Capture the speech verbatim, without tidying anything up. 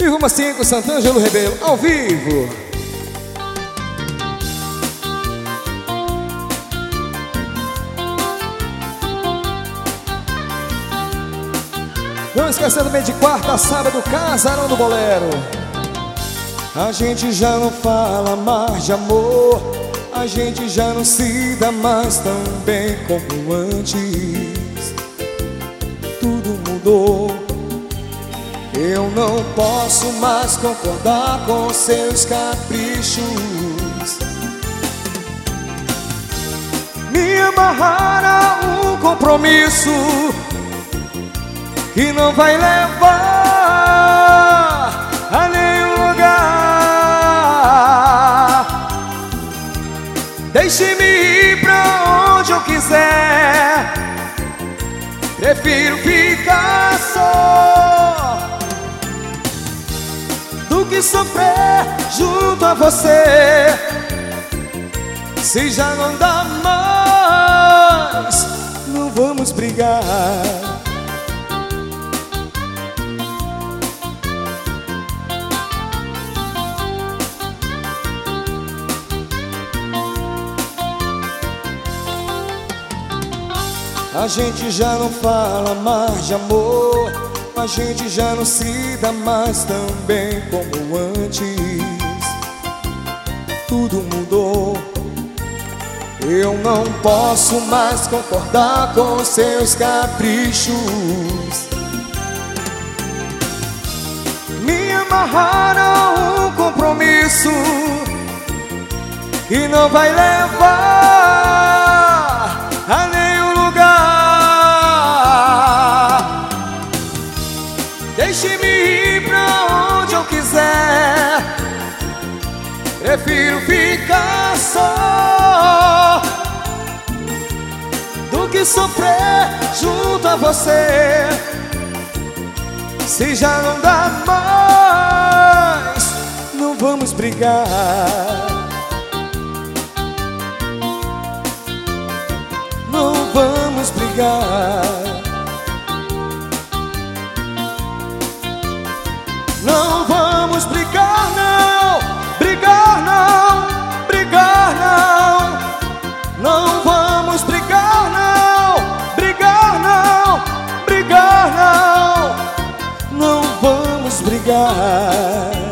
E vamos assim com Sant'Angelo Rebelo, ao vivo. Não esquecendo também de quarta, sábado, Casarão do Bolero. A gente já não fala mais de amor, a gente já não se dá mais tão bem como antes. Tudo mudou. Eu não posso mais concordar com seus caprichos. Me amarrar a um compromisso que não vai levar a nenhum lugar. Deixe-me ir pra onde eu quiser, prefiro ficar só do que sofrer junto a você. Se já não dá mais, não vamos brigar. A gente já não fala mais de amor, a gente já não se dá mais tão bem como antes. Tudo mudou. Eu não posso mais concordar com seus caprichos. Me amarrar a um compromisso que não vai levar a nenhum lugar. Deixe-me ir pra onde eu quiser, prefiro ficar só do que sofrer junto a você. Se já não dá mais, não vamos brigar. Não vamos brigar. Não vamos brigar, não. Brigar não, brigar não. Não vamos brigar, não. Brigar não, brigar não. Não vamos brigar.